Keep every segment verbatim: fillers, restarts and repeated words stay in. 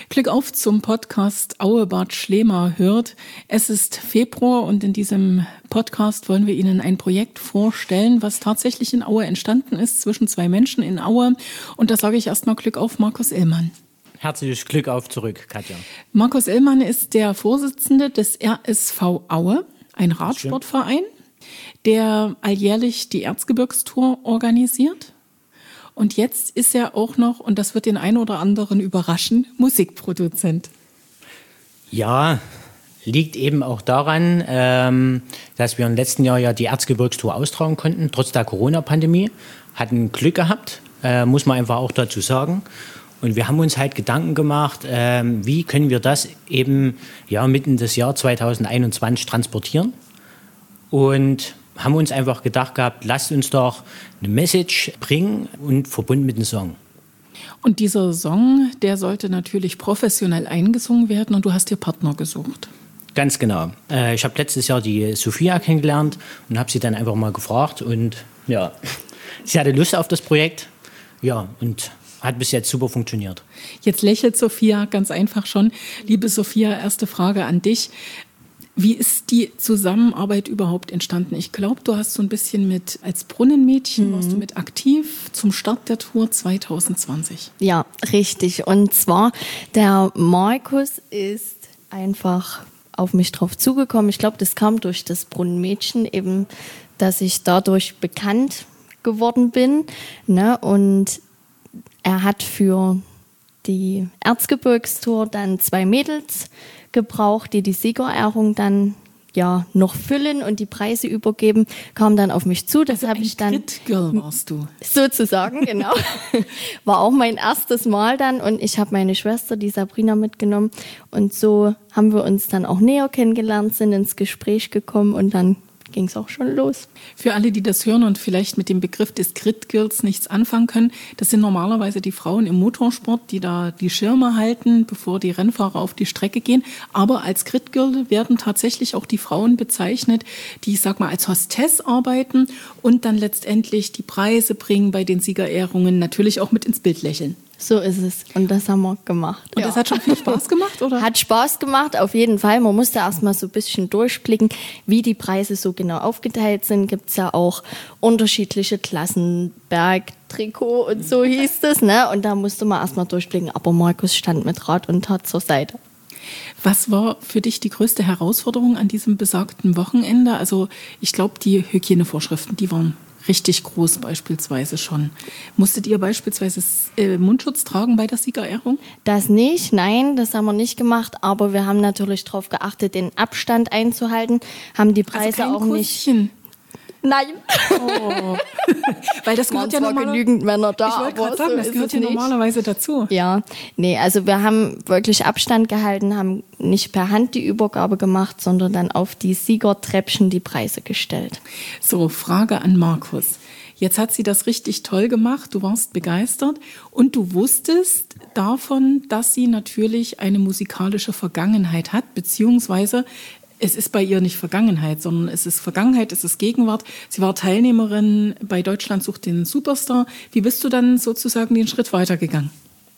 Glück auf zum Podcast Auebad Schlema hört. Es ist Februar und in diesem Podcast wollen wir Ihnen ein Projekt vorstellen, was tatsächlich in Aue entstanden ist, zwischen zwei Menschen in Aue. Und da sage ich erstmal Glück auf Markus Illmann. Herzliches Glück auf zurück, Katja. Markus Illmann ist der Vorsitzende des R S V Aue, ein Radsportverein, der alljährlich die Erzgebirgstour organisiert. Und jetzt ist er auch noch, und das wird den einen oder anderen überraschen, Musikproduzent. Ja, liegt eben auch daran, ähm, dass wir im letzten Jahr ja die Erzgebirgstour austragen konnten, trotz der Corona-Pandemie. Hatten Glück gehabt, äh, muss man einfach auch dazu sagen. Und wir haben uns halt Gedanken gemacht, äh, wie können wir das eben ja, mitten des Jahr zwanzig einundzwanzig transportieren. Und haben uns einfach gedacht gehabt, lasst uns doch eine Message bringen und verbunden mit einem Song. Und dieser Song, der sollte natürlich professionell eingesungen werden und du hast dir Partner gesucht. Ganz genau. Äh, ich habe letztes Jahr die Sophia kennengelernt und habe sie dann einfach mal gefragt und ja, sie hatte Lust auf das Projekt, ja, und hat bis jetzt super funktioniert. Jetzt lächelt Sophia ganz einfach schon. Liebe Sophia, erste Frage an dich. Wie ist die Zusammenarbeit überhaupt entstanden? Ich glaube, du hast so ein bisschen mit, als Brunnenmädchen, mhm. warst du mit aktiv zum Start der Tour zwanzig zwanzig. Ja, richtig. Und zwar, der Markus ist einfach auf mich drauf zugekommen. Ich glaube, das kam durch das Brunnenmädchen, eben, dass ich dadurch bekannt geworden bin. Ne? Und er hat für die Erzgebirgstour dann zwei Mädels gebraucht, die die Siegerehrung dann ja noch füllen und die Preise übergeben, kam dann auf mich zu. Das also habe ich dann. Crit-Girl warst du. Sozusagen, genau. War auch mein erstes Mal dann und ich habe meine Schwester, die Sabrina, mitgenommen und so haben wir uns dann auch näher kennengelernt, sind ins Gespräch gekommen und dann ging es auch schon los. Für alle, die das hören und vielleicht mit dem Begriff des Crit-Girls nichts anfangen können, das sind normalerweise die Frauen im Motorsport, die da die Schirme halten, bevor die Rennfahrer auf die Strecke gehen. Aber als Crit-Girl werden tatsächlich auch die Frauen bezeichnet, die, ich sag mal, als Hostess arbeiten und dann letztendlich die Preise bringen bei den Siegerehrungen, natürlich auch mit ins Bild lächeln. So ist es. Und das haben wir gemacht. Und ja. das hat schon viel Spaß gemacht, oder? Hat Spaß gemacht, auf jeden Fall. Man musste erst mal so ein bisschen durchblicken, wie die Preise so genau aufgeteilt sind. Gibt es ja auch unterschiedliche Klassen, Berg, Trikot und so hieß es. Ne? Und da musste man erst mal durchblicken. Aber Markus stand mit Rat und Tat zur Seite. Was war für dich die größte Herausforderung an diesem besagten Wochenende? Also ich glaube, die Hygienevorschriften, die waren richtig groß beispielsweise schon. Musstet ihr beispielsweise äh, Mundschutz tragen bei der Siegerehrung? Das nicht, nein, das haben wir nicht gemacht. Aber wir haben natürlich darauf geachtet, den Abstand einzuhalten, haben die Preise also kein auch Kusschen. nicht... Nein. Oh. Weil das gehört ja normalerweise genügend Männer da. Ich wollte gerade sagen, so das gehört ja normalerweise dazu. Ja, nee, also wir haben wirklich Abstand gehalten, haben nicht per Hand die Übergabe gemacht, sondern dann auf die Siegertreppchen die Preise gestellt. So, Frage an Markus. Jetzt hat sie das richtig toll gemacht, du warst begeistert und du wusstest davon, dass sie natürlich eine musikalische Vergangenheit hat, beziehungsweise es ist bei ihr nicht Vergangenheit, sondern es ist Vergangenheit, es ist Gegenwart. Sie war Teilnehmerin bei Deutschland sucht den Superstar. Wie bist du dann sozusagen den Schritt weitergegangen?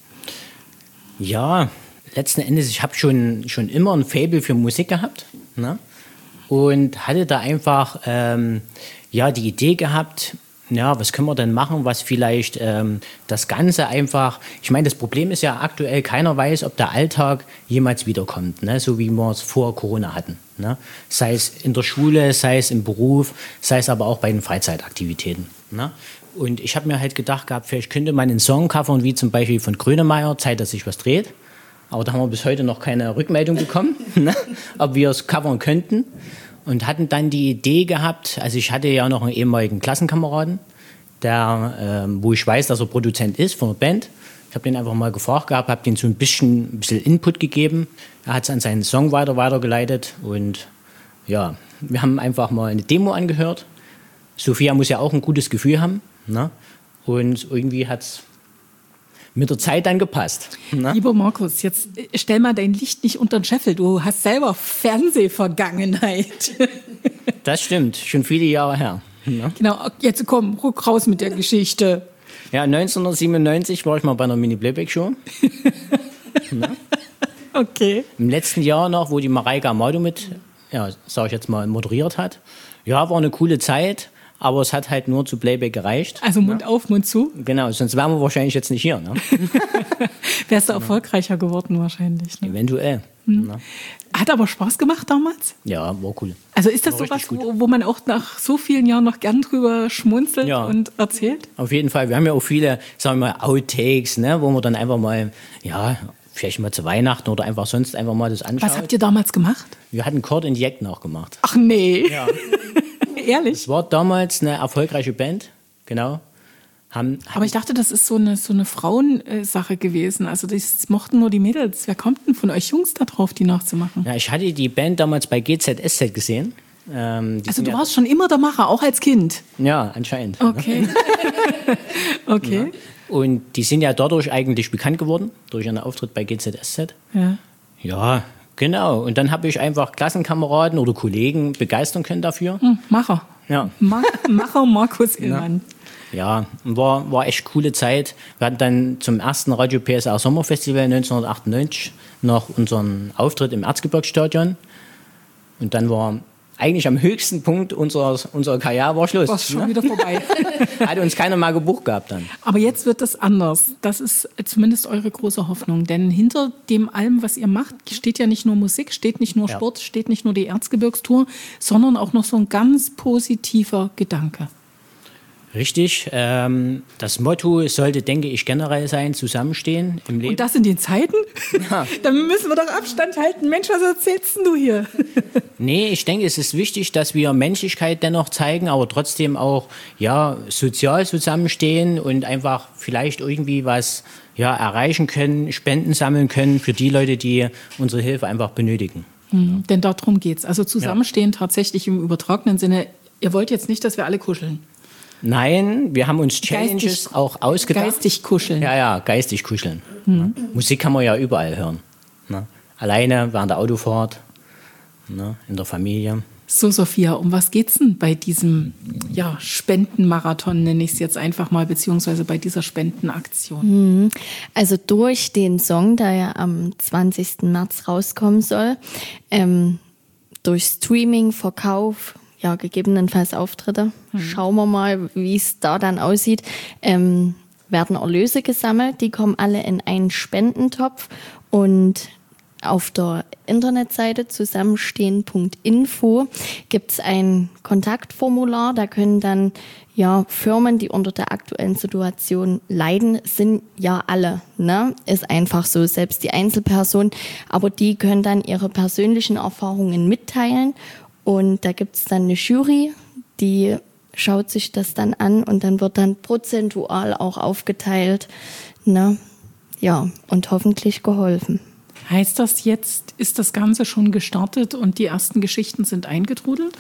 Ja, letzten Endes, ich habe schon, schon immer ein Faible für Musik gehabt, ne? Und hatte da einfach ähm, ja, die Idee gehabt, ja, was können wir denn machen, was vielleicht ähm, das Ganze einfach, ich meine, das Problem ist ja aktuell, keiner weiß, ob der Alltag jemals wiederkommt, ne? So wie wir es vor Corona hatten. Ne? Sei es in der Schule, sei es im Beruf, sei es aber auch bei den Freizeitaktivitäten. Ne? Und ich habe mir halt gedacht gehabt, vielleicht könnte man einen Song covern, wie zum Beispiel von Grönemeyer, Zeit, dass sich was dreht. Aber da haben wir bis heute noch keine Rückmeldung bekommen, ne? Ob wir es covern könnten. Und hatten dann die Idee gehabt, also ich hatte ja noch einen ehemaligen Klassenkameraden, der, ähm, wo ich weiß, dass er Produzent ist von der Band. Ich habe den einfach mal gefragt gehabt, habe den so ein bisschen, ein bisschen Input gegeben. Er hat es an seinen Song weiter weitergeleitet und ja, wir haben einfach mal eine Demo angehört. Sophia muss ja auch ein gutes Gefühl haben, ne? Und irgendwie hat es mit der Zeit dann gepasst. Ne? Lieber Markus, jetzt stell mal dein Licht nicht unter den Scheffel. Du hast selber Fernsehvergangenheit. Das stimmt, schon viele Jahre her. Ne? Genau, jetzt komm, ruck raus mit der Geschichte. Ja, neunzehnhundertsiebenundneunzig war ich mal bei einer Mini-Playback-Show. Ne? Okay. Im letzten Jahr noch, wo die Mareike Amado mit, ja, sag ich jetzt mal, moderiert hat. Ja, war eine coole Zeit, aber es hat halt nur zu Playback gereicht. Also Mund auf, Mund zu. Genau, sonst wären wir wahrscheinlich jetzt nicht hier. Ne? Wärst du erfolgreicher geworden wahrscheinlich. Ne? Eventuell. Hm. Ne? Hat aber Spaß gemacht damals? Ja, war cool. Also ist das War sowas, richtig gut. wo, wo man auch nach so vielen Jahren noch gern drüber schmunzelt Ja. und erzählt? Auf jeden Fall. Wir haben ja auch viele, sagen wir mal, Outtakes, ne, wo man dann einfach mal, ja, vielleicht mal zu Weihnachten oder einfach sonst einfach mal das anschaut. Was habt ihr damals gemacht? Wir hatten Cord in the Act nachgemacht. Ach nee. Ja. Ehrlich? Es war damals eine erfolgreiche Band, genau. Haben, Aber ich dachte, das ist so eine, so eine Frauensache gewesen. Also das mochten nur die Mädels. Wer kommt denn von euch Jungs da drauf, die nachzumachen? ja, ich hatte die Band damals bei G Z S Z gesehen. Ähm, die Also sind du ja, warst schon immer der Macher, auch als Kind? Ja, anscheinend. Okay. Okay. Und die sind ja dadurch eigentlich bekannt geworden, durch ihren Auftritt bei G Z S Z. Ja. Ja, genau. Und dann habe ich einfach Klassenkameraden oder Kollegen begeistern können dafür. Hm, Macher. Ja. Ma Macher Markus Illmann. Ja, war, war echt coole Zeit. Wir hatten dann zum ersten Radio P S R Sommerfestival neunzehnhundertachtundneunzig noch unseren Auftritt im Erzgebirgsstadion. Und dann war eigentlich am höchsten Punkt unserer, unserer Karriere war Schluss. War's schon wieder vorbei. Hat uns keiner mal gebucht gehabt dann. Aber jetzt wird das anders. Das ist zumindest eure große Hoffnung. Denn hinter dem allem, was ihr macht, steht ja nicht nur Musik, steht nicht nur Ja. Sport, steht nicht nur die Erzgebirgstour, sondern auch noch so ein ganz positiver Gedanke. Richtig. Ähm, das Motto sollte, denke ich, generell sein, zusammenstehen im Leben. Und das in den Zeiten? Ja. Dann müssen wir doch Abstand halten. Mensch, was erzählst denn du hier? Nee, ich denke, es ist wichtig, dass wir Menschlichkeit dennoch zeigen, aber trotzdem auch ja, sozial zusammenstehen und einfach vielleicht irgendwie was ja, erreichen können, Spenden sammeln können für die Leute, die unsere Hilfe einfach benötigen. Mhm, denn darum geht's. Also zusammenstehen tatsächlich im übertragenen Sinne. Ihr wollt jetzt nicht, dass wir alle kuscheln. Nein, wir haben uns Challenges Geistig- auch ausgedacht. Geistig kuscheln. Ja, ja, geistig kuscheln. Ne? Musik kann man ja überall hören. Ne? Alleine, während der Autofahrt, ne? In der Familie. So, Sophia, um was geht's denn bei diesem ja, Spendenmarathon, nenne ich es jetzt einfach mal, beziehungsweise bei dieser Spendenaktion? Also durch den Song, der ja am zwanzigsten März rauskommen soll, ähm, durch Streaming, Verkauf, ja, gegebenenfalls Auftritte, schauen wir mal, wie es da dann aussieht, ähm, werden Erlöse gesammelt, die kommen alle in einen Spendentopf und auf der Internetseite zusammenstehen Punkt info gibt es ein Kontaktformular, da können dann ja Firmen, die unter der aktuellen Situation leiden, sind ja alle, ne? Ist einfach so, selbst die Einzelpersonen, aber die können dann ihre persönlichen Erfahrungen mitteilen und da gibt es dann eine Jury, die schaut sich das dann an und dann wird dann prozentual auch aufgeteilt, ne? Ja, und hoffentlich geholfen. Heißt das jetzt, ist das Ganze schon gestartet und die ersten Geschichten sind eingetrudelt?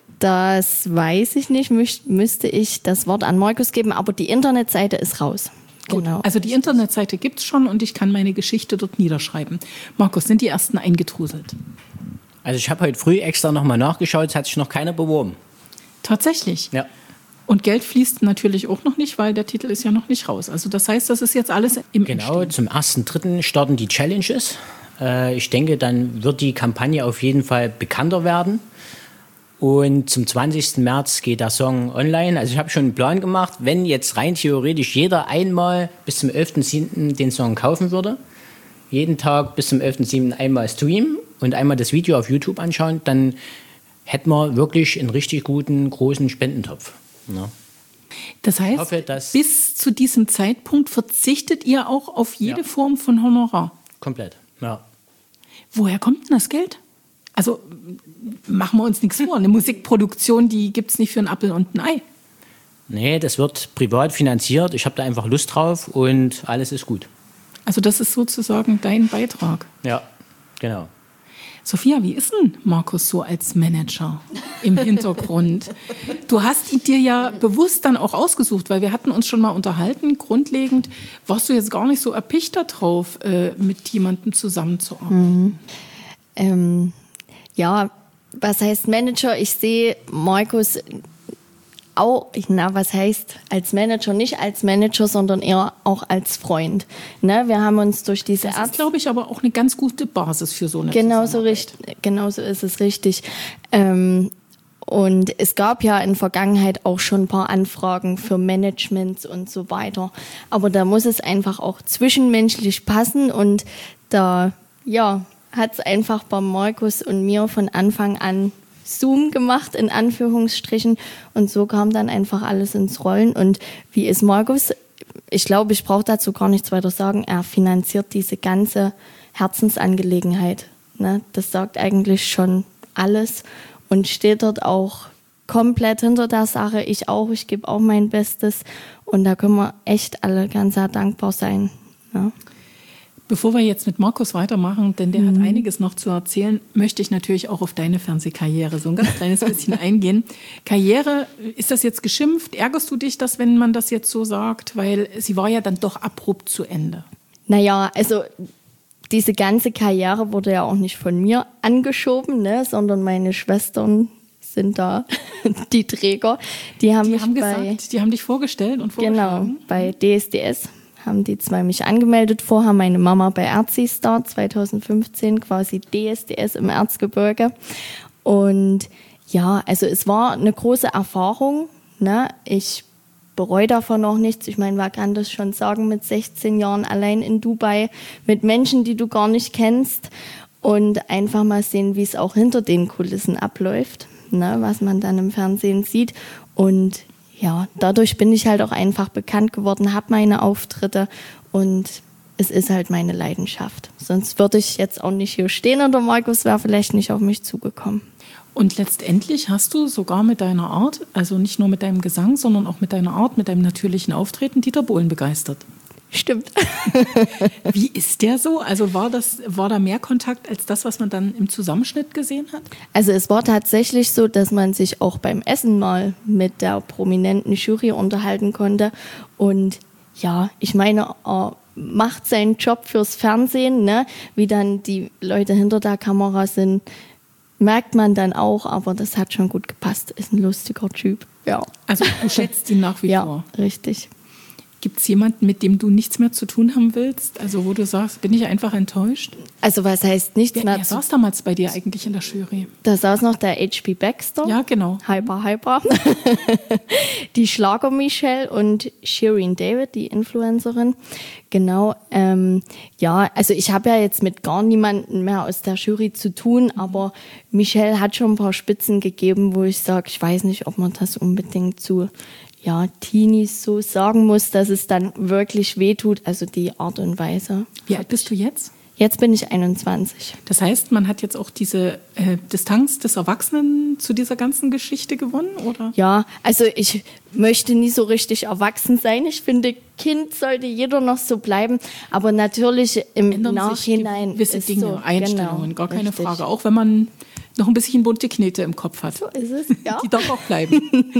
Das weiß ich nicht, Müs- müsste ich das Wort an Markus geben, aber die Internetseite ist raus. Genau. Also die Internetseite gibt es schon und ich kann meine Geschichte dort niederschreiben. Markus, sind die ersten eingetrudelt? Also ich habe heute früh extra nochmal nachgeschaut, es hat sich noch keiner beworben. Tatsächlich? Ja. Und Geld fließt natürlich auch noch nicht, weil der Titel ist ja noch nicht raus. Also das heißt, das ist jetzt alles im Genau, Entstehen. zum ersten Dritten starten die Challenges. Äh, ich denke, dann wird die Kampagne auf jeden Fall bekannter werden. Und zum zwanzigsten März geht der Song online. Also ich habe schon einen Plan gemacht, wenn jetzt rein theoretisch jeder einmal bis zum elften siebten den Song kaufen würde, jeden Tag bis zum elften siebten einmal streamen und einmal das Video auf YouTube anschauen, dann hätten wir wirklich einen richtig guten, großen Spendentopf. Ja. Das heißt, hoffe, dass- bis zu diesem Zeitpunkt verzichtet ihr auch auf jede Ja. Form von Honorar. Komplett, ja. Woher kommt denn das Geld? Also machen wir uns nichts vor. Eine Musikproduktion, die gibt es nicht für einen Apfel und ein Ei. Nee, das wird privat finanziert. Ich habe da einfach Lust drauf und alles ist gut. Also das ist sozusagen dein Beitrag. Ja, genau. Sophia, wie ist denn Markus so als Manager im Hintergrund? Du hast ihn dir ja bewusst dann auch ausgesucht, weil wir hatten uns schon mal unterhalten. Grundlegend warst du jetzt gar nicht so erpicht darauf, äh, mit jemandem zusammenzuarbeiten. Ähm, ja, was heißt Manager? Ich sehe Markus auch, na, was heißt als Manager? Nicht als Manager, sondern eher auch als Freund. Ne? Wir haben uns durch diese Das ist, glaube ich, aber auch eine ganz gute Basis für so eine Genauso richtig, genauso ist es richtig. Ähm, und es gab ja in der Vergangenheit auch schon ein paar Anfragen für Managements und so weiter. Aber da muss es einfach auch zwischenmenschlich passen und da, ja, hat es einfach bei Markus und mir von Anfang an Zoom gemacht, in Anführungsstrichen. Und so kam dann einfach alles ins Rollen. Und wie ist Markus? Ich glaube, ich brauche dazu gar nichts weiter sagen. Er finanziert diese ganze Herzensangelegenheit. Ne? Das sagt eigentlich schon alles und steht dort auch komplett hinter der Sache. Ich auch, ich gebe auch mein Bestes. Und da können wir echt alle ganz sehr dankbar sein. Ne? Bevor wir jetzt mit Markus weitermachen, denn der mhm. hat einiges noch zu erzählen, möchte ich natürlich auch auf deine Fernsehkarriere so ein ganz kleines bisschen eingehen. Karriere, ist das jetzt geschimpft? Ärgerst du dich, dass, wenn man das jetzt so sagt? Weil sie war ja dann doch abrupt zu Ende. Naja, also diese ganze Karriere wurde ja auch nicht von mir angeschoben, ne, sondern meine Schwestern sind da die Träger. Die haben, die mich haben bei, gesagt, die haben dich vorgestellt und vorgeschlagen. Genau, bei D S D S. Haben die zwei mich angemeldet. Vorher meine Mama bei Erzistar zwanzig fünfzehn, quasi D S D S im Erzgebirge. Und ja, also es war eine große Erfahrung. Ne? Ich bereue davon auch nichts. Ich meine, wer kann das schon sagen mit sechzehn Jahren allein in Dubai mit Menschen, die du gar nicht kennst und einfach mal sehen, wie es auch hinter den Kulissen abläuft, ne? Was man dann im Fernsehen sieht. Und ja, dadurch bin ich halt auch einfach bekannt geworden, habe meine Auftritte und es ist halt meine Leidenschaft. Sonst würde ich jetzt auch nicht hier stehen und der Markus wäre vielleicht nicht auf mich zugekommen. Und letztendlich hast du sogar mit deiner Art, also nicht nur mit deinem Gesang, sondern auch mit deiner Art, mit deinem natürlichen Auftreten, Dieter Bohlen begeistert. Stimmt. Wie ist der so? Also war das, war da mehr Kontakt als das, was man dann im Zusammenschnitt gesehen hat? Also es war tatsächlich so, dass man sich auch beim Essen mal mit der prominenten Jury unterhalten konnte. Und ja, ich meine, er macht seinen Job fürs Fernsehen, ne? Wie dann die Leute hinter der Kamera sind, merkt man dann auch, aber das hat schon gut gepasst. Ist ein lustiger Typ, ja. Also du schätzt ihn nach wie ja, vor? Ja, richtig. Gibt es jemanden, mit dem du nichts mehr zu tun haben willst? Also wo du sagst, bin ich einfach enttäuscht? Also was heißt nichts wer, mehr? Wer saß damals bei dir eigentlich in der Jury? Da saß noch der H P Baxter. Ja, genau. Hyper, hyper. Die Schlager Michelle und Shirin David, die Influencerin. Genau. Ähm, ja, also ich habe ja jetzt mit gar niemandem mehr aus der Jury zu tun, aber Michelle hat schon ein paar Spitzen gegeben, wo ich sage, ich weiß nicht, ob man das unbedingt zu ja, Teenies so sagen muss, dass es dann wirklich wehtut, also die Art und Weise. Wie alt bist du jetzt? Jetzt bin ich einundzwanzig. Das heißt, man hat jetzt auch diese äh, Distanz des Erwachsenen zu dieser ganzen Geschichte gewonnen, oder? Ja, also ich möchte nie so richtig erwachsen sein. Ich finde, Kind sollte jeder noch so bleiben, aber natürlich im Ändern Nachhinein sich gewisse ist Dinge, so, Einstellungen, genau, gar keine richtig. Frage. Auch wenn man noch ein bisschen bunte Knete im Kopf hat. So ist es, ja. Die darf auch bleiben.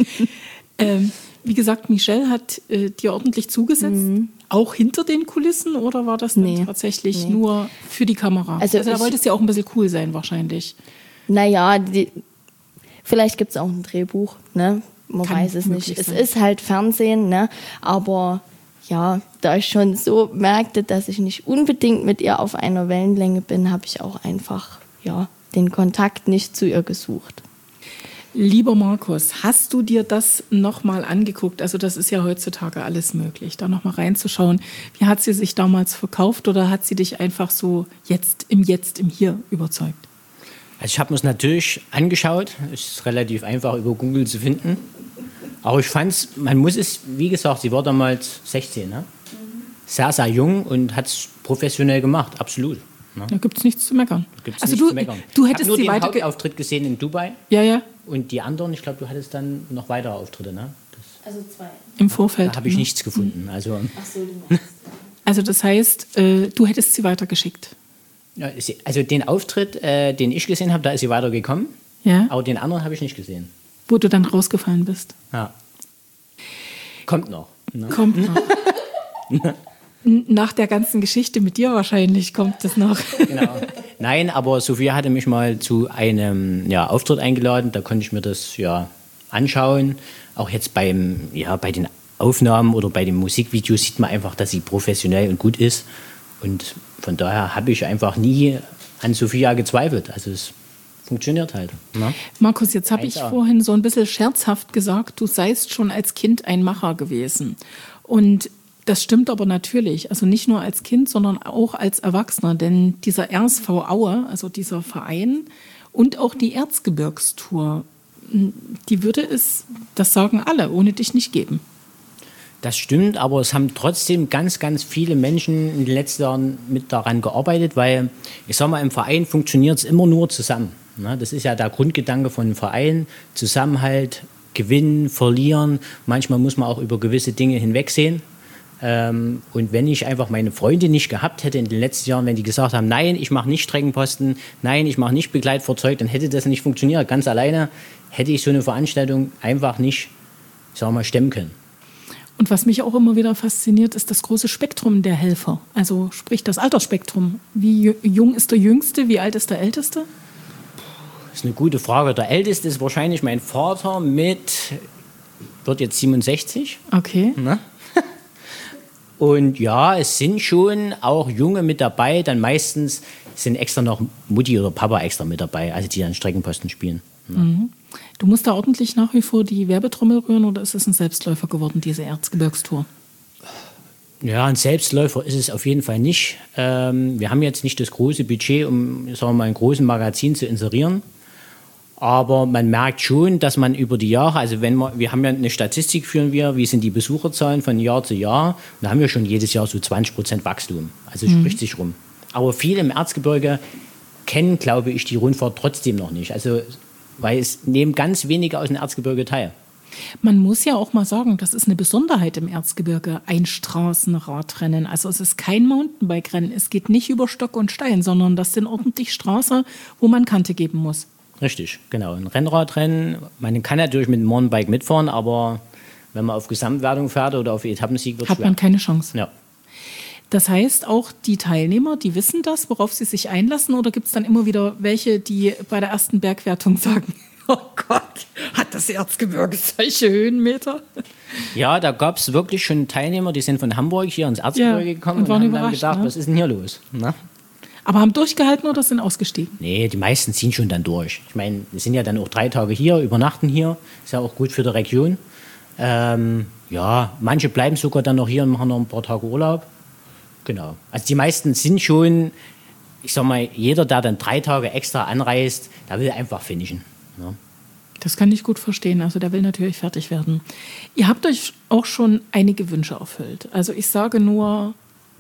ähm, Wie gesagt, Michelle hat äh, dir ordentlich zugesetzt, mhm. auch hinter den Kulissen, oder war das nee, dann tatsächlich nee. nur für die Kamera? Also, also da wolltest du ja auch ein bisschen cool sein wahrscheinlich. Naja, die, vielleicht gibt es auch ein Drehbuch, ne? Man Kann weiß es nicht. Es sein. ist halt Fernsehen, ne? Aber ja, da ich schon so merkte, dass ich nicht unbedingt mit ihr auf einer Wellenlänge bin, habe ich auch einfach ja, den Kontakt nicht zu ihr gesucht. Lieber Markus, hast du dir das nochmal angeguckt? Also das ist ja heutzutage alles möglich, da nochmal reinzuschauen. Wie hat sie sich damals verkauft oder hat sie dich einfach so jetzt im Jetzt, im Hier überzeugt? Also ich habe mir es natürlich angeschaut. Es ist relativ einfach über Google zu finden. Aber ich fand es, man muss es, wie gesagt, sie war damals sechzehn, ne? Sehr, sehr jung und hat es professionell gemacht, absolut. Ne? Da gibt es nichts zu meckern. Gibt's also nichts du, zu meckern. du ich hättest habe nur sie den weiter Hauptauftritt gesehen in Dubai. Ja, ja. Und die anderen, ich glaube, du hattest dann noch weitere Auftritte, ne? Das, Also zwei. Im Vorfeld. da habe ich ne? nichts gefunden. Also, Ach so, du meinst. Also das heißt, äh, du hättest sie weitergeschickt. ja, sie- also den Auftritt, äh, den ich gesehen habe, da ist sie weitergekommen. Ja. Aber den anderen habe ich nicht gesehen. Wo du dann rausgefallen bist. Ja. Kommt noch. Ne? Kommt noch. N- Nach der ganzen Geschichte mit dir wahrscheinlich kommt es noch. Genau. Nein, aber Sophia hatte mich mal zu einem ja, Auftritt eingeladen. Da konnte ich mir das ja anschauen. Auch jetzt beim, ja, bei den Aufnahmen oder bei den Musikvideos sieht man einfach, dass sie professionell und gut ist. Und von daher habe ich einfach nie an Sophia gezweifelt. Also es funktioniert halt. Ne? Markus, jetzt habe ich eins A. vorhin so ein bisschen scherzhaft gesagt, du seist schon als Kind ein Macher gewesen. Und das stimmt aber natürlich. Also nicht nur als Kind, sondern auch als Erwachsener. Denn dieser R S V Aue, also dieser Verein und auch die Erzgebirgstour, die würde es, das sagen alle, ohne dich nicht geben. Das stimmt, aber es haben trotzdem ganz, ganz viele Menschen in den letzten Jahren mit daran gearbeitet, weil, ich sag mal, im Verein funktioniert es immer nur zusammen. Ne? Das ist ja der Grundgedanke von einem Verein, Zusammenhalt, gewinnen, verlieren. Manchmal muss man auch über gewisse Dinge hinwegsehen. Ähm, und wenn ich einfach meine Freunde nicht gehabt hätte in den letzten Jahren, wenn die gesagt haben, nein, ich mache nicht Streckenposten, nein, ich mache nicht Begleitfahrzeug, dann hätte das nicht funktioniert. Ganz alleine hätte ich so eine Veranstaltung einfach nicht, ich sag mal, stemmen können. Und was mich auch immer wieder fasziniert, ist das große Spektrum der Helfer. Also sprich das Altersspektrum. Wie jung ist der Jüngste, wie alt ist der Älteste? Das ist eine gute Frage. Der Älteste ist wahrscheinlich mein Vater mit, wird jetzt siebenundsechzig. Okay. Ne? Und ja, es sind schon auch Junge mit dabei. Dann meistens sind extra noch Mutti oder Papa extra mit dabei, also die dann Streckenposten spielen. Ne? Mhm. Du musst da ordentlich nach wie vor die Werbetrommel rühren oder ist es ein Selbstläufer geworden, diese Erzgebirgstour? Ja, ein Selbstläufer ist es auf jeden Fall nicht. Ähm, wir haben jetzt nicht das große Budget, um sagen wir mal, ein großes Magazin zu inserieren. Aber man merkt schon, dass man über die Jahre, also wenn man, wir haben ja eine Statistik, führen wir, wie sind die Besucherzahlen von Jahr zu Jahr. Und da haben wir schon jedes Jahr so zwanzig Prozent Wachstum. Also mhm. spricht sich rum. Aber viele im Erzgebirge kennen, glaube ich, die Rundfahrt trotzdem noch nicht. Also weil es nehmen ganz wenige aus dem Erzgebirge teil. Man muss ja auch mal sagen, das ist eine Besonderheit im Erzgebirge, ein Straßenradrennen. Also es ist kein Mountainbike-Rennen. Es geht nicht über Stock und Stein, sondern das sind ordentlich Straßen, wo man Kante geben muss. Richtig, genau. Ein Rennradrennen. Man kann natürlich mit dem Mountainbike mitfahren, aber wenn man auf Gesamtwertung fährt oder auf Etappensieg, wird es schwer. Hat man keine Chance. Ja. Das heißt, auch die Teilnehmer, die wissen das, worauf sie sich einlassen? Oder gibt es dann immer wieder welche, die bei der ersten Bergwertung sagen, oh Gott, hat das Erzgebirge solche Höhenmeter? Ja, da gab es wirklich schon Teilnehmer, die sind von Hamburg hier ins Erzgebirge ja, gekommen und, waren und haben dann gedacht, ne? was ist denn hier los? Na? Aber haben durchgehalten oder sind ausgestiegen? Nee, die meisten ziehen schon dann durch. Ich meine, wir sind ja dann auch drei Tage hier, übernachten hier. Ist ja auch gut für die Region. Ähm, ja, manche bleiben sogar dann noch hier und machen noch ein paar Tage Urlaub. Genau. Also die meisten sind schon, ich sag mal, jeder, der dann drei Tage extra anreist, der will einfach finishen. Ja. Das kann ich gut verstehen. Also der will natürlich fertig werden. Ihr habt euch auch schon einige Wünsche erfüllt. Also ich sage nur,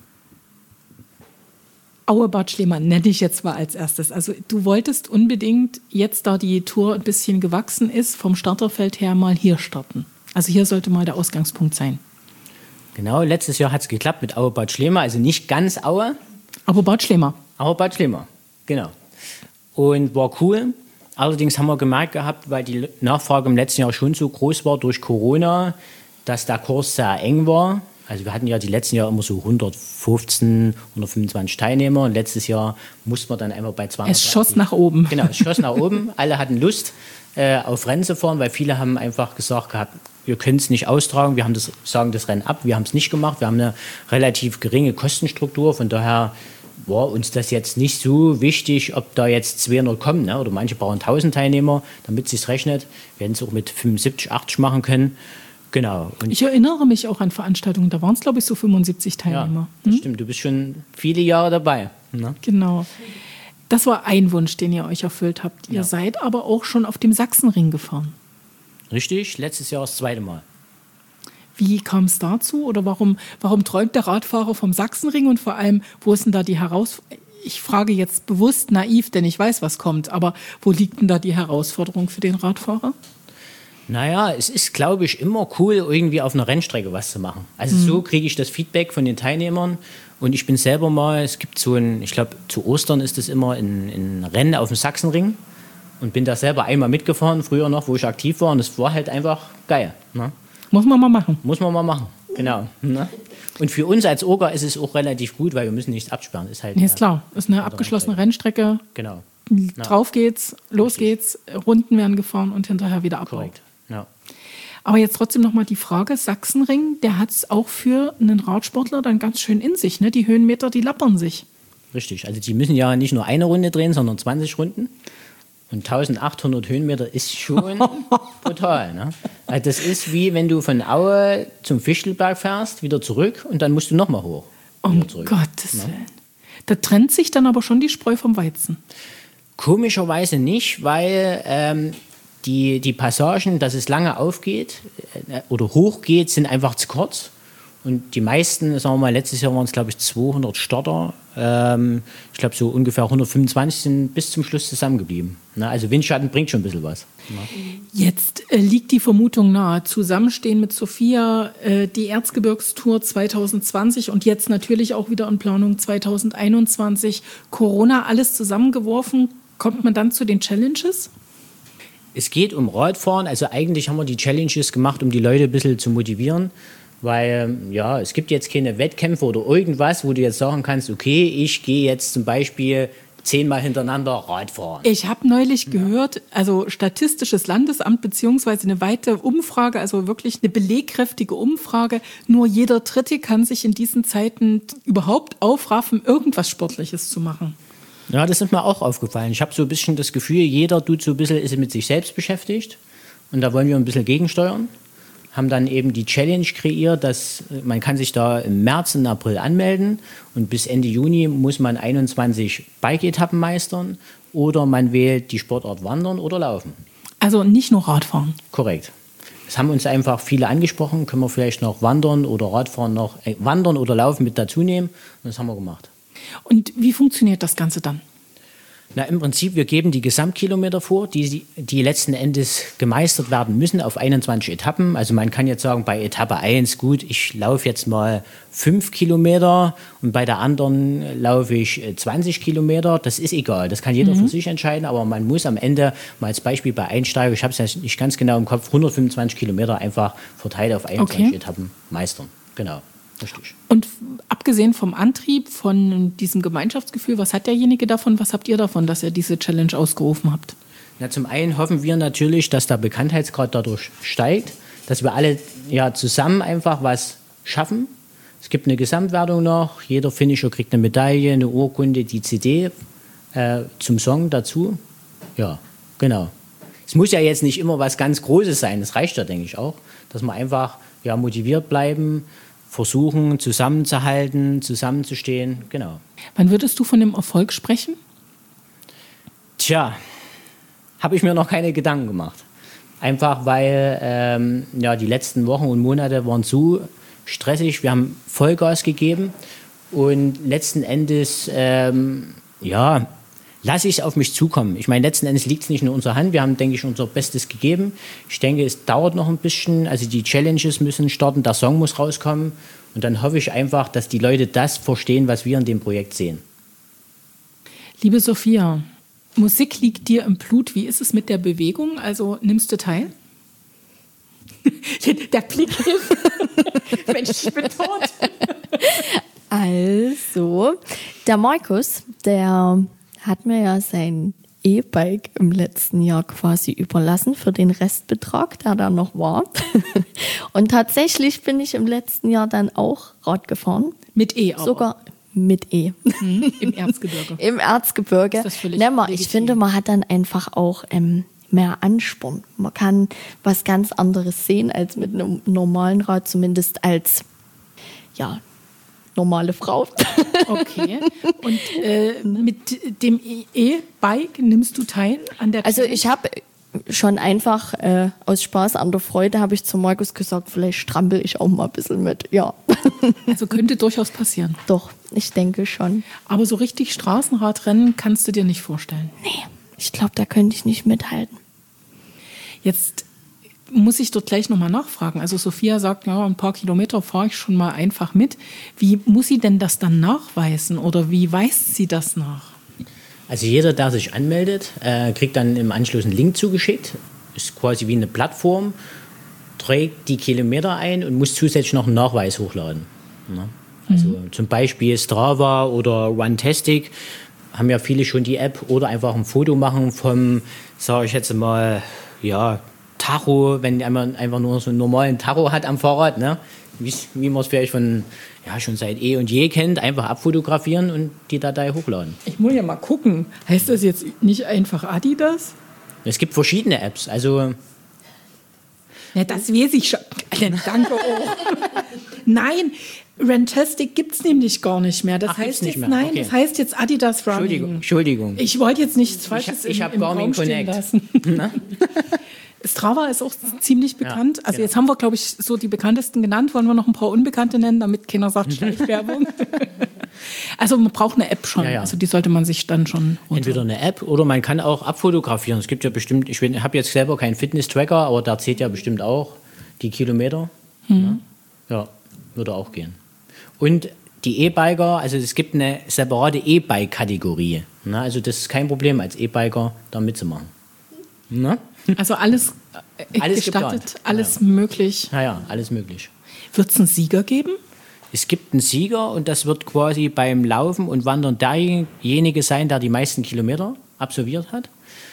Auebad Schliemann nenne ich jetzt mal als erstes. Also du wolltest unbedingt, jetzt da die Tour ein bisschen gewachsen ist, vom Starterfeld her mal hier starten. Also hier sollte mal der Ausgangspunkt sein. Genau, letztes Jahr hat es geklappt mit Auebad Schliemann, also nicht ganz Aue. Aber Bad Schliemann. Aber Bad Schliemann, genau. Und war cool. Allerdings haben wir gemerkt gehabt, weil die Nachfrage im letzten Jahr schon so groß war durch Corona, dass der Kurs sehr eng war. Also wir hatten ja die letzten Jahre immer so hundertfünfzehn, hundertfünfundzwanzig Teilnehmer und letztes Jahr mussten wir dann einfach bei zweihundertdreißig. Es schoss nach oben. Genau, es schoss nach oben. Alle hatten Lust, äh, auf Rennen zu fahren, weil viele haben einfach gesagt gehabt, wir können es nicht austragen, wir haben das, sagen das Rennen ab, wir haben es nicht gemacht, wir haben eine relativ geringe Kostenstruktur, von daher war uns das jetzt nicht so wichtig, ob da jetzt zweihundert kommen, ne? Oder manche brauchen tausend Teilnehmer, damit es sich rechnet. Wir hätten es auch mit fünfundsiebzig, achtzig machen können. Genau. Und ich erinnere mich auch an Veranstaltungen, da waren es, glaube ich, so fünfundsiebzig Teilnehmer. Ja, das hm? stimmt, du bist schon viele Jahre dabei. Ne? Genau. Das war ein Wunsch, den ihr euch erfüllt habt. Ihr ja. seid aber auch schon auf dem Sachsenring gefahren. Richtig, letztes Jahr das zweite Mal. Wie kam es dazu? Oder warum, warum träumt der Radfahrer vom Sachsenring? Und vor allem, wo ist denn da die Herausforderung? Ich frage jetzt bewusst naiv, denn ich weiß, was kommt. Aber wo liegt denn da die Herausforderung für den Radfahrer? Naja, es ist, glaube ich, immer cool, irgendwie auf einer Rennstrecke was zu machen. Also mhm. so kriege ich das Feedback von den Teilnehmern. Und ich bin selber mal, es gibt so ein, ich glaube, zu Ostern ist es immer ein, ein Rennen auf dem Sachsenring. Und bin da selber einmal mitgefahren, früher noch, wo ich aktiv war. Und es war halt einfach geil. Ne? Muss man mal machen. Muss man mal machen, genau. Ne? Und für uns als Orga ist es auch relativ gut, weil wir müssen nichts absperren. Ist halt nee, ist klar, ist eine abgeschlossene Rennstrecke. Genau. Drauf geht's, los geht's, Runden werden gefahren und hinterher wieder Abfahrt. Korrekt, ja. Aber jetzt trotzdem nochmal die Frage, Sachsenring, der hat es auch für einen Radsportler dann ganz schön in sich, ne? Die Höhenmeter, die lappern sich. Richtig, also die müssen ja nicht nur eine Runde drehen, sondern zwanzig Runden. Und eintausendachthundert Höhenmeter ist schon brutal. Ne? Also das ist wie wenn du von Aue zum Fichtelberg fährst, wieder zurück und dann musst du nochmal hoch. Um Gottes Willen. Ne? Da trennt sich dann aber schon die Spreu vom Weizen. Komischerweise nicht, weil ähm, die, die Passagen, dass es lange aufgeht äh, oder hochgeht, sind einfach zu kurz. Und die meisten, sagen wir mal, letztes Jahr waren es, glaube ich, zweihundert Starter. Ähm, ich glaube, so ungefähr hundertfünfundzwanzig sind bis zum Schluss zusammengeblieben. Na, also Windschatten bringt schon ein bisschen was. Na. Jetzt äh, liegt die Vermutung nahe. Zusammenstehen mit Sophia, äh, die Erzgebirgstour zwanzig zwanzig und jetzt natürlich auch wieder in Planung zwanzig einundzwanzig. Corona, alles zusammengeworfen. Kommt man dann zu den Challenges? Es geht um Radfahren. Also eigentlich haben wir die Challenges gemacht, um die Leute ein bisschen zu motivieren. Weil, ja, es gibt jetzt keine Wettkämpfe oder irgendwas, wo du jetzt sagen kannst, okay, ich gehe jetzt zum Beispiel zehnmal hintereinander Radfahren. Ich habe neulich gehört, also Statistisches Landesamt beziehungsweise eine weite Umfrage, also wirklich eine belegkräftige Umfrage, nur jeder Dritte kann sich in diesen Zeiten überhaupt aufraffen, irgendwas Sportliches zu machen. Ja, das ist mir auch aufgefallen. Ich habe so ein bisschen das Gefühl, jeder tut so ein bisschen, ist mit sich selbst beschäftigt und da wollen wir ein bisschen gegensteuern. Haben dann eben die Challenge kreiert, dass man kann sich da im März und April anmelden und bis Ende Juni muss man einundzwanzig Bike-Etappen meistern oder man wählt die Sportart Wandern oder Laufen. Also nicht nur Radfahren? Korrekt. Das haben uns einfach viele angesprochen, können wir vielleicht noch Wandern oder Radfahren noch, äh, Wandern oder Laufen mit dazu nehmen und das haben wir gemacht. Und wie funktioniert das Ganze dann? Na, im Prinzip, wir geben die Gesamtkilometer vor, die, die letzten Endes gemeistert werden müssen auf einundzwanzig Etappen. Also man kann jetzt sagen, bei Etappe eins, gut, ich laufe jetzt mal fünf Kilometer und bei der anderen laufe ich zwanzig Kilometer. Das ist egal, das kann jeder mhm. für sich entscheiden, aber man muss am Ende, mal als Beispiel bei Einsteiger, ich habe es ja nicht ganz genau im Kopf, hundertfünfundzwanzig Kilometer einfach verteilt auf einundzwanzig okay. Etappen meistern. Genau. Richtig. Und abgesehen vom Antrieb, von diesem Gemeinschaftsgefühl, was hat derjenige davon, was habt ihr davon, dass ihr diese Challenge ausgerufen habt? Ja, zum einen hoffen wir natürlich, dass der Bekanntheitsgrad dadurch steigt, dass wir alle ja, zusammen einfach was schaffen. Es gibt eine Gesamtwertung noch, jeder Finisher kriegt eine Medaille, eine Urkunde, die C D äh, zum Song dazu. Ja, genau. Es muss ja jetzt nicht immer was ganz Großes sein, das reicht ja, denke ich, auch, dass wir einfach ja, motiviert bleiben, versuchen, zusammenzuhalten, zusammenzustehen, genau. Wann würdest du von dem Erfolg sprechen? Tja, habe ich mir noch keine Gedanken gemacht. Einfach weil ähm, ja, die letzten Wochen und Monate waren so stressig, wir haben Vollgas gegeben und letzten Endes, ähm, ja, lasse ich es auf mich zukommen. Ich meine, letzten Endes liegt es nicht in unserer Hand. Wir haben, denke ich, unser Bestes gegeben. Ich denke, es dauert noch ein bisschen. Also die Challenges müssen starten, der Song muss rauskommen. Und dann hoffe ich einfach, dass die Leute das verstehen, was wir in dem Projekt sehen. Liebe Sophia, Musik liegt dir im Blut. Wie ist es mit der Bewegung? Also nimmst du teil? Der Blick hilft. Mensch, ich bin tot. Also, der Markus, der hat mir ja sein E-Bike im letzten Jahr quasi überlassen für den Restbetrag, der da noch war. Und tatsächlich bin ich im letzten Jahr dann auch Rad gefahren. Mit E auch? Sogar mit E. Mhm, im Erzgebirge. Im Erzgebirge. Ist das völlig nee, man, legitim. Ich finde, man hat dann einfach auch ähm, mehr Ansporn. Man kann was ganz anderes sehen als mit einem normalen Rad, zumindest als, ja, normale Frau. Okay. Und äh, mit dem E-Bike nimmst du teil an der Also Challenge? ich habe schon einfach äh, aus Spaß an der Freude habe ich zu Markus gesagt, vielleicht strampel ich auch mal ein bisschen mit. Ja. Also könnte durchaus passieren. Doch, ich denke schon. Aber so richtig Straßenradrennen kannst du dir nicht vorstellen? Nee, ich glaube, da könnte ich nicht mithalten. Jetzt muss ich dort gleich nochmal nachfragen. Also Sophia sagt, ja, ein paar Kilometer fahre ich schon mal einfach mit. Wie muss sie denn das dann nachweisen oder wie weist sie das nach? Also jeder, der sich anmeldet, äh, kriegt dann im Anschluss einen Link zugeschickt. Ist quasi wie eine Plattform, trägt die Kilometer ein und muss zusätzlich noch einen Nachweis hochladen. Ja? Also mhm. zum Beispiel Strava oder Runtastic haben ja viele schon die App oder einfach ein Foto machen vom, sage ich jetzt mal, ja, Tacho, wenn man einfach nur so einen normalen Tacho hat am Fahrrad, ne? wie, wie man es vielleicht von, ja, schon seit eh und je kennt, einfach abfotografieren und die Datei hochladen. Ich muss ja mal gucken. Heißt das jetzt nicht einfach Adidas? Es gibt verschiedene Apps, also... Ja, das weiß ich schon. Danke auch. Nein, Rantastic gibt es nämlich gar nicht mehr. Das Ach, heißt nicht jetzt, mehr. nein, Okay. das heißt jetzt Adidas Running. Entschuldigung, Entschuldigung. Ich wollte jetzt nichts Falsches ich im, hab im Garmin Raum stehen Connect. lassen. Strava ist auch ziemlich bekannt. Ja, also genau. jetzt haben wir, glaube ich, so die bekanntesten genannt. Wollen wir noch ein paar Unbekannte nennen, damit keiner sagt Schleichwerbung? Also man braucht eine App schon. Ja, ja. Also die sollte man sich dann schon runter. Entweder eine App oder man kann auch abfotografieren. Es gibt ja bestimmt, ich habe jetzt selber keinen Fitness-Tracker, aber da zählt ja bestimmt auch die Kilometer. Hm. Ja, würde auch gehen. Und die E-Biker, also es gibt eine separate E-Bike-Kategorie. Ne? Also das ist kein Problem, als E-Biker da mitzumachen. Ne? Also alles, äh, Alles gestattet, geplant. alles Ja. möglich. Naja, alles möglich. Wird es einen Sieger geben? Es gibt einen Sieger und das wird quasi beim Laufen und Wandern derjenige sein, der die meisten Kilometer absolviert hat.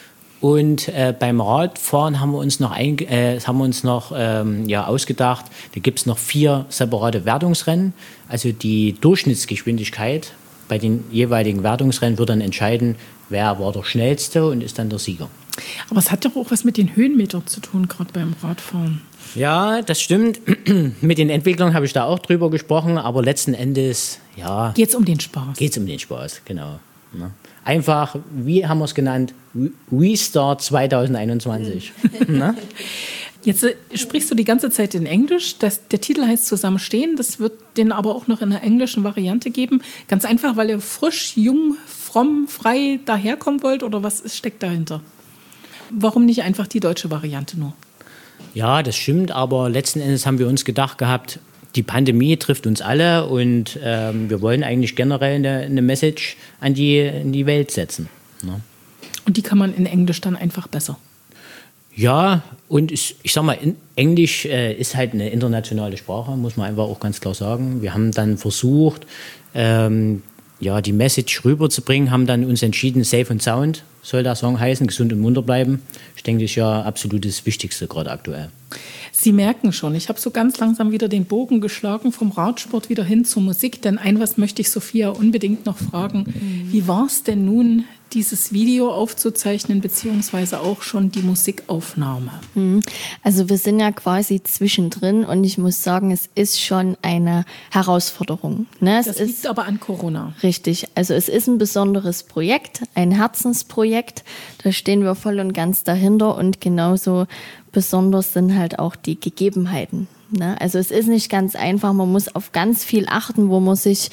Und äh, beim Radfahren haben wir uns noch, ein, äh, haben wir uns noch ähm, ja, ausgedacht, da gibt es noch vier separate Wertungsrennen. Also die Durchschnittsgeschwindigkeit bei den jeweiligen Wertungsrennen wird dann entscheiden, wer war der Schnellste und ist dann der Sieger. Aber es hat doch auch was mit den Höhenmetern zu tun, gerade beim Radfahren. Ja, das stimmt. Mit den Entwicklern habe ich da auch drüber gesprochen, aber letzten Endes, ja, Geht es um den Spaß? geht es um den Spaß, genau. Ne? Einfach, wie haben wir es genannt, Restart zwanzig einundzwanzig. Ne? Jetzt äh, sprichst du die ganze Zeit in Englisch. Das, der Titel heißt Zusammenstehen. Das wird den aber auch noch in einer englischen Variante geben. Ganz einfach, weil ihr frisch, jung, fromm, frei daherkommen wollt oder was ist, steckt dahinter? Warum nicht einfach die deutsche Variante nur? Ja, das stimmt, aber letzten Endes haben wir uns gedacht gehabt, die Pandemie trifft uns alle und ähm, wir wollen eigentlich generell eine, eine Message an die, in die Welt setzen. Ne? Und die kann man in Englisch dann einfach besser. Ja, und ich, ich sag mal, in, Englisch äh, ist halt eine internationale Sprache, muss man einfach auch ganz klar sagen. Wir haben dann versucht, ähm, ja, die Message rüberzubringen, haben dann uns entschieden, Safe and Sound soll der Song heißen, gesund und munter bleiben. Ich denke, das ist ja absolut das Wichtigste gerade aktuell. Sie merken schon, ich habe so ganz langsam wieder den Bogen geschlagen vom Radsport wieder hin zur Musik. Denn ein was möchte ich Sophia unbedingt noch fragen. Mhm. Wie war es denn nun, dieses Video aufzuzeichnen, beziehungsweise auch schon die Musikaufnahme? Also wir sind ja quasi zwischendrin und ich muss sagen, es ist schon eine Herausforderung. Ne? Es Das ist liegt aber an Corona. Richtig, also es ist ein besonderes Projekt, ein Herzensprojekt, da stehen wir voll und ganz dahinter und genauso besonders sind halt auch die Gegebenheiten. Ne? Also es ist nicht ganz einfach, man muss auf ganz viel achten, wo man sich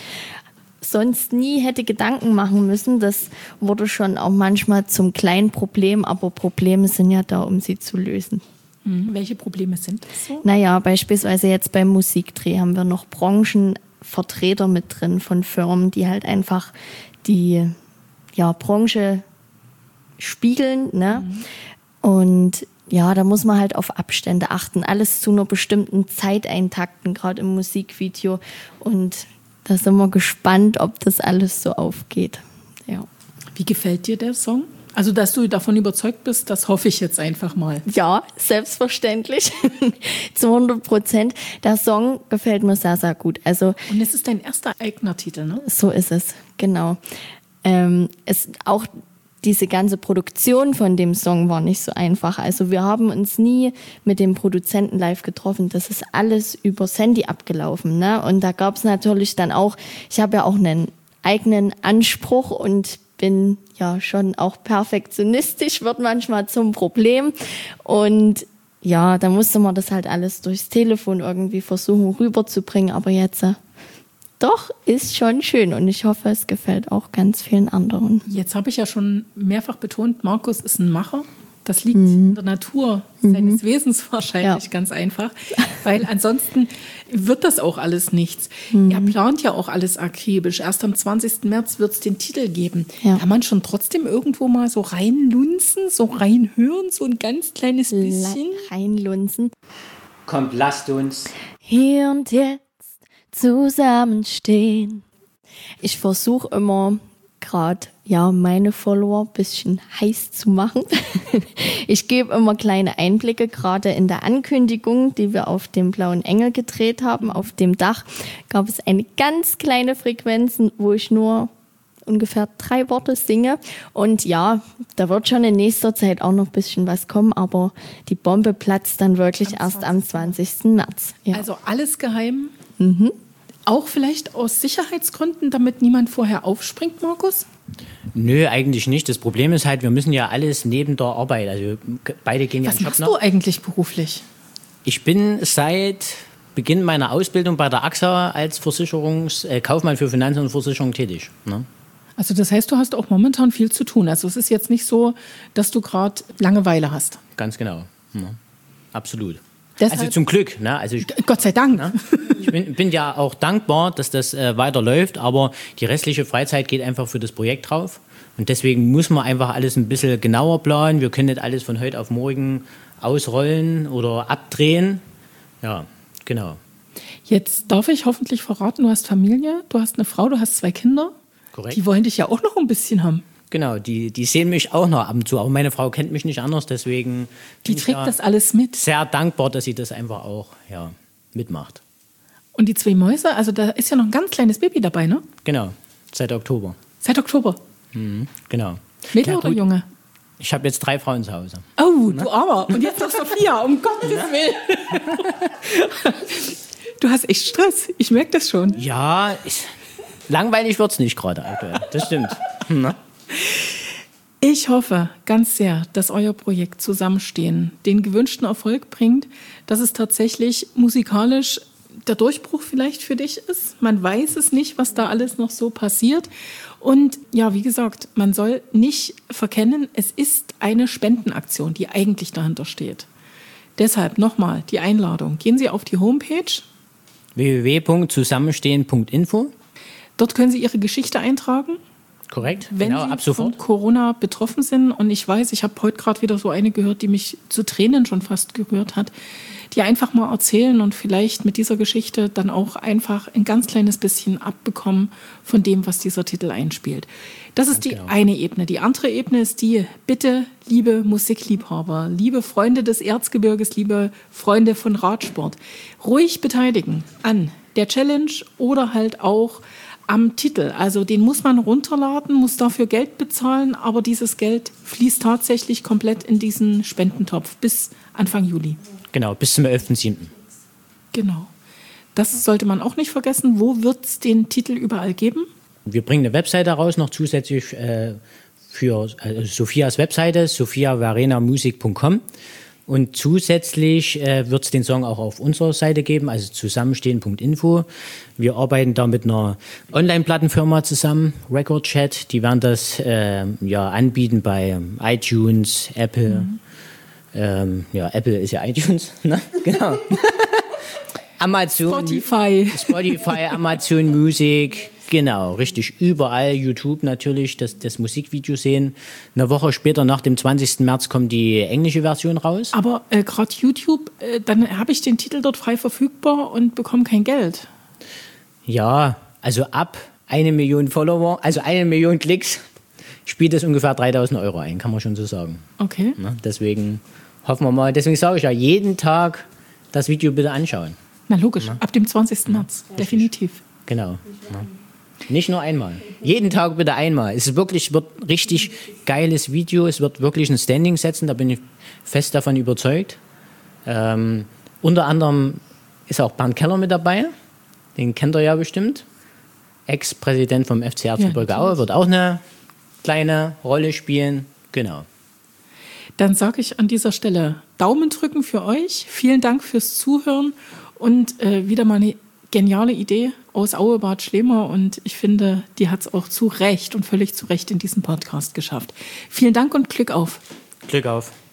sonst nie hätte Gedanken machen müssen. Das wurde schon auch manchmal zum kleinen Problem, aber Probleme sind ja da, um sie zu lösen. Mhm. Welche Probleme sind das so? Naja, beispielsweise jetzt beim Musikdreh haben wir noch Branchenvertreter mit drin von Firmen, die halt einfach die ja, Branche spiegeln. Ne? Mhm. Und ja, da muss man halt auf Abstände achten. Alles zu einer bestimmten Zeit eintakten, gerade im Musikvideo. Und da sind wir gespannt, ob das alles so aufgeht. Ja. Wie gefällt dir der Song? Also, dass du davon überzeugt bist, das hoffe ich jetzt einfach mal. Ja, selbstverständlich. Zu hundert Prozent. Der Song gefällt mir sehr, sehr gut. Also, Und es ist dein erster eigener Titel, ne? so ist es, genau. Ähm, es, auch diese ganze Produktion von dem Song war nicht so einfach. Also wir haben uns nie mit dem Produzenten live getroffen. Das ist alles übers Handy abgelaufen. Ne? Und da gab es natürlich dann auch, ich habe ja auch einen eigenen Anspruch und bin ja schon auch perfektionistisch, wird manchmal zum Problem. Und ja, da musste man das halt alles durchs Telefon irgendwie versuchen rüberzubringen. Aber jetzt äh, doch, ist schon schön und ich hoffe, es gefällt auch ganz vielen anderen. Jetzt habe ich ja schon mehrfach betont, Markus ist ein Macher. Das liegt mhm. in der Natur seines mhm. Wesens wahrscheinlich ja. ganz einfach, weil ansonsten wird das auch alles nichts. Mhm. Er plant ja auch alles akribisch. Erst am zwanzigsten März wird es den Titel geben. Ja. Kann man schon trotzdem irgendwo mal so reinlunzen, so reinhören, so ein ganz kleines bisschen? Reinlunzen. Kommt, lasst uns hier und jetzt zusammenstehen. Ich versuche immer, gerade ja, meine Follower ein bisschen heiß zu machen. Ich gebe immer kleine Einblicke, gerade in der Ankündigung, die wir auf dem Blauen Engel gedreht haben. Auf dem Dach gab es eine ganz kleine Frequenz, wo ich nur ungefähr drei Worte singe. Und ja, da wird schon in nächster Zeit auch noch ein bisschen was kommen, aber die Bombe platzt dann wirklich am erst am zwanzigsten März. Ja. Also alles geheim? Mhm. Auch vielleicht aus Sicherheitsgründen, damit niemand vorher aufspringt, Markus? Nö, eigentlich nicht. Das Problem ist halt, wir müssen ja alles neben der Arbeit, also beide gehen ja Was in den machst Job du noch. eigentlich beruflich? Ich bin seit Beginn meiner Ausbildung bei der A X A als Versicherungs-, äh, Kaufmann für Finanzen und Versicherung tätig. Ne? Also das heißt, du hast auch momentan viel zu tun. Also es ist jetzt nicht so, dass du gerade Langeweile hast. Ganz genau. Ne? Absolut. Deshalb, also zum Glück. Ne? Also ich, Gott sei Dank. Ne? Ich bin, bin ja auch dankbar, dass das äh, weiterläuft, aber die restliche Freizeit geht einfach für das Projekt drauf. Und deswegen muss man einfach alles ein bisschen genauer planen. Wir können nicht alles von heute auf morgen ausrollen oder abdrehen. Ja, genau. Jetzt darf ich hoffentlich verraten, du hast Familie, du hast eine Frau, du hast zwei Kinder. Korrekt. Die wollen dich ja auch noch ein bisschen haben. Genau, die, die sehen mich auch noch ab und zu. Aber meine Frau kennt mich nicht anders, deswegen Die bin ich trägt da das alles mit. sehr dankbar, dass sie das einfach auch ja, mitmacht. Und die zwei Mäuse, also da ist ja noch ein ganz kleines Baby dabei, ne? Genau, seit Oktober. Seit Oktober. Mhm, genau. Mädel Ja, oder gut. Junge? Ich habe jetzt drei Frauen zu Hause. Oh, du Armer. Und jetzt noch Sophia, um Gottes Willen. Du hast echt Stress, ich merke das schon. Ja, ich, langweilig wird es nicht gerade aktuell. Das stimmt. Na? Ich hoffe ganz sehr, dass euer Projekt Zusammenstehen den gewünschten Erfolg bringt, dass es tatsächlich musikalisch der Durchbruch vielleicht für dich ist. Man weiß es nicht, was da alles noch so passiert. Und ja, wie gesagt, man soll nicht verkennen, es ist eine Spendenaktion, die eigentlich dahinter steht. Deshalb nochmal die Einladung. Gehen Sie auf die Homepage. w w w punkt zusammenstehen punkt info. Dort können Sie Ihre Geschichte eintragen. Korrekt, Wenn genau, Sie ab sofort. von Corona betroffen sind, und ich weiß, ich habe heute gerade wieder so eine gehört, die mich zu Tränen schon fast gerührt hat, die einfach mal erzählen und vielleicht mit dieser Geschichte dann auch einfach ein ganz kleines bisschen abbekommen von dem, was dieser Titel einspielt. Das ist die genau. eine Ebene. Die andere Ebene ist die, bitte, liebe Musikliebhaber, liebe Freunde des Erzgebirges, liebe Freunde von Radsport, ruhig beteiligen an der Challenge oder halt auch am Titel. Also den muss man runterladen, muss dafür Geld bezahlen, aber dieses Geld fließt tatsächlich komplett in diesen Spendentopf bis Anfang Juli. Genau, bis zum elften siebten Genau. Das sollte man auch nicht vergessen. Wo wird es den Titel überall geben? Wir bringen eine Webseite raus, noch zusätzlich äh, für äh, Sophias Webseite, sophia varena music punkt com. Und zusätzlich äh, wird es den Song auch auf unserer Seite geben, also zusammenstehen punkt info. Wir arbeiten da mit einer Online-Plattenfirma zusammen, Record Chat. Die werden das äh, ja, anbieten bei iTunes, Apple. Mhm. Ähm, ja, Apple ist ja iTunes, ne? Genau. Amazon. Spotify. Spotify, Amazon Music. Genau, richtig. Überall, YouTube natürlich, das, das Musikvideo sehen. Eine Woche später, nach dem zwanzigsten März, kommt die englische Version raus. Aber äh, gerade YouTube, äh, dann habe ich den Titel dort frei verfügbar und bekomme kein Geld. Ja, also ab eine Million Follower, also eine Million Klicks, spielt das ungefähr dreitausend Euro ein, kann man schon so sagen. Okay. Na, deswegen hoffen wir mal, deswegen sage ich ja, jeden Tag das Video bitte anschauen. Na logisch, ja. Ab dem zwanzigsten März, ja. Definitiv. Genau. Ja. Nicht nur einmal. Jeden Tag bitte einmal. Es ist wirklich, wird ein richtig geiles Video. Es wird wirklich ein Standing setzen. Da bin ich fest davon überzeugt. Ähm, unter anderem ist auch Bernd Keller mit dabei. Den kennt ihr ja bestimmt. Ex-Präsident vom F C Erzgebirge ja, Aue. Wird auch eine kleine Rolle spielen. Genau. Dann sage ich an dieser Stelle Daumen drücken für euch. Vielen Dank fürs Zuhören. Und äh, wieder mal eine geniale Idee aus Aue Bad Schlema, und ich finde, die hat es auch zu Recht und völlig zu Recht in diesem Podcast geschafft. Vielen Dank und Glück auf. Glück auf.